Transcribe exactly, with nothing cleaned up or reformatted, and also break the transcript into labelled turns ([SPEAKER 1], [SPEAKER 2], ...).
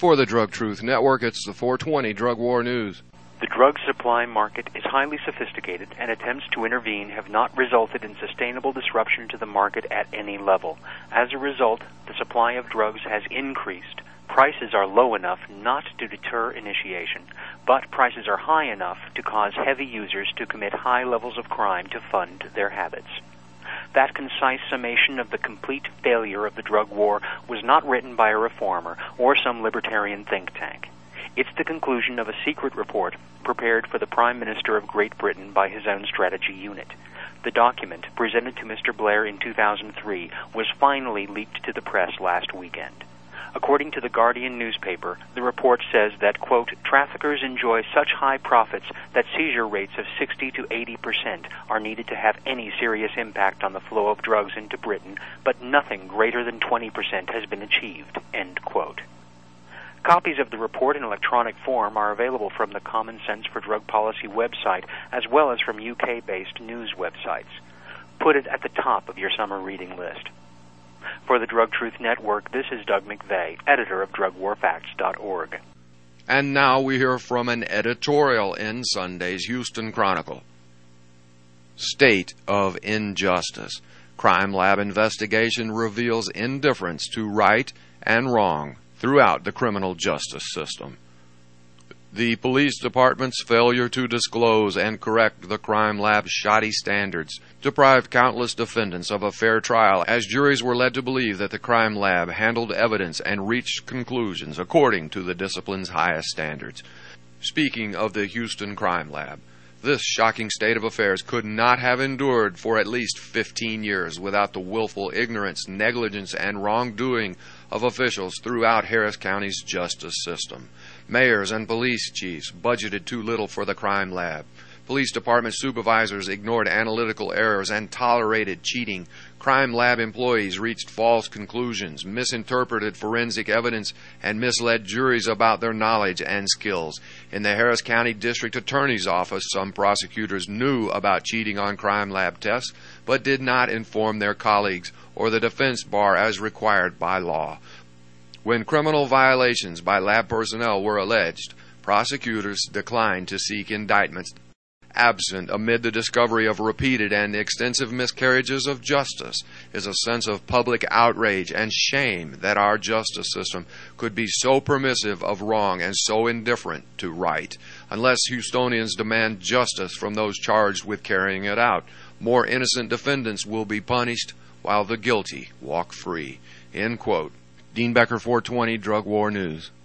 [SPEAKER 1] For the Drug Truth Network, it's the four twenty Drug War News.
[SPEAKER 2] The drug supply market is highly sophisticated, and attempts to intervene have not resulted in sustainable disruption to the market at any level. As a result, the supply of drugs has increased. Prices are low enough not to deter initiation, but prices are high enough to cause heavy users to commit high levels of crime to fund their habits. That concise summation of the complete failure of the drug war was not written by a reformer or some libertarian think tank. It's the conclusion of a secret report prepared for the Prime Minister of Great Britain by his own strategy unit. The document, presented to Mister Blair in two thousand three, was finally leaked to the press last weekend. According to the Guardian newspaper, the report says that, quote, traffickers enjoy such high profits that seizure rates of sixty to eighty percent are needed to have any serious impact on the flow of drugs into Britain, but nothing greater than twenty percent has been achieved, end quote. Copies of the report in electronic form are available from the Common Sense for Drug Policy website, as well as from U K-based news websites. Put it at the top of your summer reading list. For the Drug Truth Network, this is Doug McVeigh, editor of drug war facts dot org.
[SPEAKER 1] And now we hear from an editorial in Sunday's Houston Chronicle. State of Injustice. Crime Lab investigation reveals indifference to right and wrong throughout the criminal justice system. The police department's failure to disclose and correct the Crime Lab's shoddy standards deprived countless defendants of a fair trial, as juries were led to believe that the Crime Lab handled evidence and reached conclusions according to the discipline's highest standards. Speaking of the Houston Crime Lab, this shocking state of affairs could not have endured for at least fifteen years without the willful ignorance, negligence, and wrongdoing of officials throughout Harris County's justice system. Mayors and police chiefs budgeted too little for the Crime Lab. Police department supervisors ignored analytical errors and tolerated cheating. Crime Lab employees reached false conclusions, misinterpreted forensic evidence, and misled juries about their knowledge and skills. In the Harris County District Attorney's Office, some prosecutors knew about cheating on Crime Lab tests, but did not inform their colleagues or the defense bar as required by law. When criminal violations by lab personnel were alleged, prosecutors declined to seek indictments. Absent amid the discovery of repeated and extensive miscarriages of justice is a sense of public outrage and shame that our justice system could be so permissive of wrong and so indifferent to right. Unless Houstonians demand justice from those charged with carrying it out, more innocent defendants will be punished while the guilty walk free. End quote. Dean Becker, four twenty Drug War News.